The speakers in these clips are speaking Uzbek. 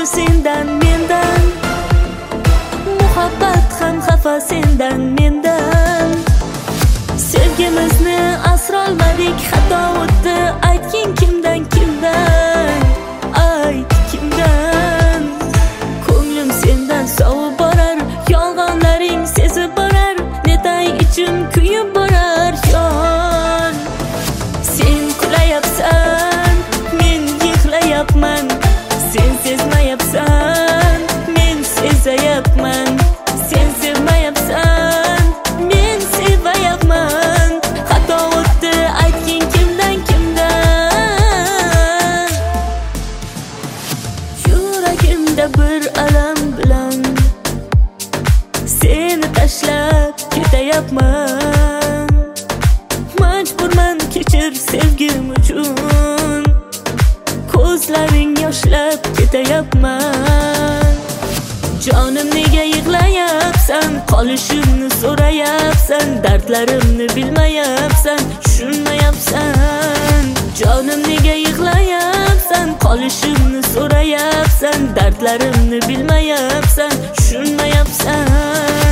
sendan mendan, muhabbat ham xafa sendan mendan. Sevgimizni asrolmadik, xato o'tdi. Aytgin kimdan, kimdan, ayt kimdan. Ko'nglim sendan sovib borar, yolg'onlaring sezib borar. Netay ichim kuyib borar yon. Sen kulayapsan, men yig'layapman. Sen sezmayapsan, men sezayapman. Sen sevmayapsan, men sevayapman. Xato o'tdi, aytgin kimdan, kimdan. Yuragimda bir alam bilan seni tashlab ketayapman. Majburman, kechir sevgim uchun. Ko'zlaring yoshlab ketayapman. Jonim nega yig'layapsan? Qolishimni so'rayapsan. Dardlarimni bilmayapsan, tushunmayapsan. Jonim nega yig'layapsan? Qolishimni so'rayapsan. Dardlarimni bilmayapsan, tushunmayapsan.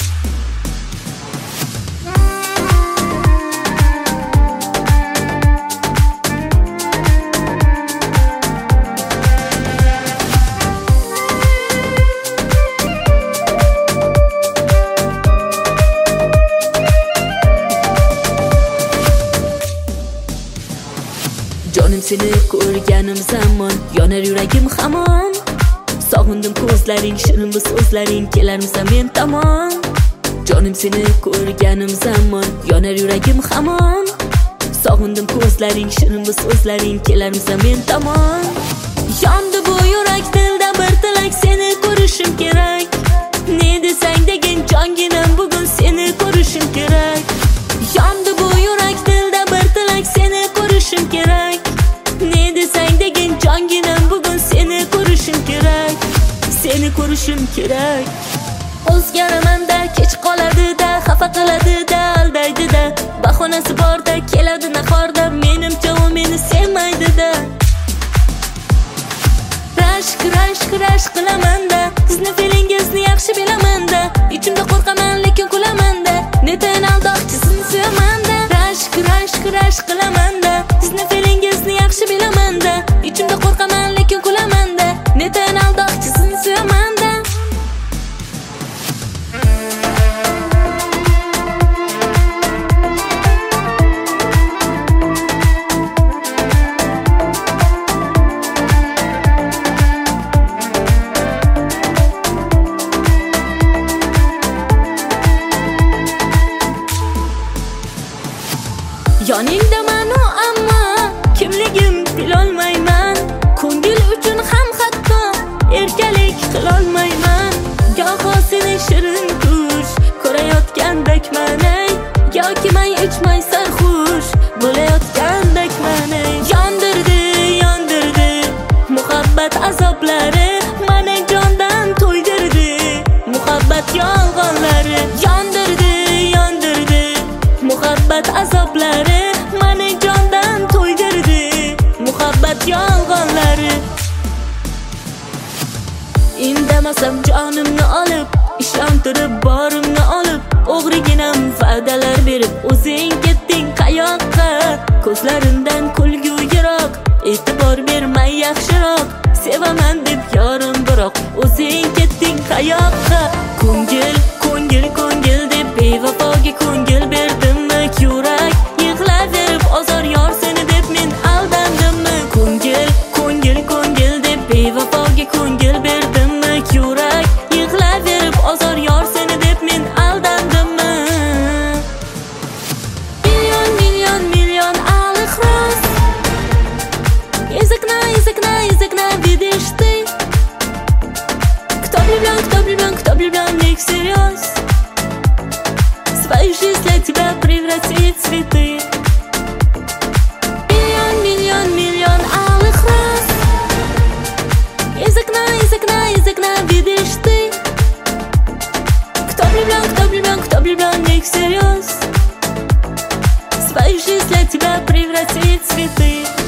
Jonim seni ko'rganim zamon, yonar yuragim hamon. Sog'indim ko'zlaring, shirin bu so'zlaring, kelarmisan men tomon. Jonim seni ko'rganim zamon, yonar yuragim hamon. Sog'indim ko'zlaring, shirin bu so'zlaring, kelarmisan men tomon. Yondi bu yurak, dildan bir tilak, seni ko'rishim kerak. Ne desang degin jonginam, bugun seni ko'rishim kerak. Yondi bu yurak, dildan bir tilak, seni ko'rishim kerak. Ne desang degin jonginam, bugun seni ko'rishim kerak. Seni ko'rishim kerak. O'zgaraman-da, kech qoladi-da, xafa qiladi-da, aldaydi-da. Bahonasi bor-da, keladi nahorda, menimcha u meni sevmaydi-da. Rashk, rashk, rashk qilaman-da, sizni feelingizni yaxshi bilaman-da. Ichimda qo'rqaman, lekin kulaman-da, netayin aldoqchi sizni sevaman-da. Rashk, rashk, rashk qilaman-da, sizni feelingizni yaxshi bilaman-da. Ichimda qo'rqaman, lekin kulaman-da, netayin aldoqchi sizni sevaman-da. Yoningdaman ammo kimligim bilolmayman. Ko'ngil uchun ham hatto erkalik qilolmayman. Goho seni shirin tush ko'rayotgandakman, yoki may ichmay sarxush bo'layotgandakman. Yondirdi, yondirdi muhabbat azoblari, mani jondan to'ydirdi muhabbat yolg'onlari. Yondirdi, yondirdi muhabbat azoblari, mani jondan to'ydirdi muhabbat yolg'onlari. Indamasam jonimni olib, ishontirib borimni olib, o'g'riginam va'dalar berib, o'zing ketding qayoqqa? Ko'zlarimdan kulgu yiroq, e'tibor bermay yaxshiroq. Sevaman deb yorim biroq, o'zing ketding qayoqqa? Ko'ngil, ko'ngil, ko'ngil deb bevafoga ko'ngil berdimmi? Yurak yig'laverib ozor yor seni deb men aldandimmi? Ko'ngil, ko'ngil, ko'ngil deb bevafoga ko'ngil berdimmi? Yurak yig'laverib ozor yor seni deb men aldandimmi? Million, million, million алых роз. Из окна, видишь ты. Кто влюблен, кто влюблен, кто влюблен не всерьез. Свою жизнь для тебя превратить в цветы. Миллион, миллион, миллион алых роз. Из окна, видишь ты. Кто влюблен, кто влюблен не всерьез. Свою жизнь для тебя превратить в цветы.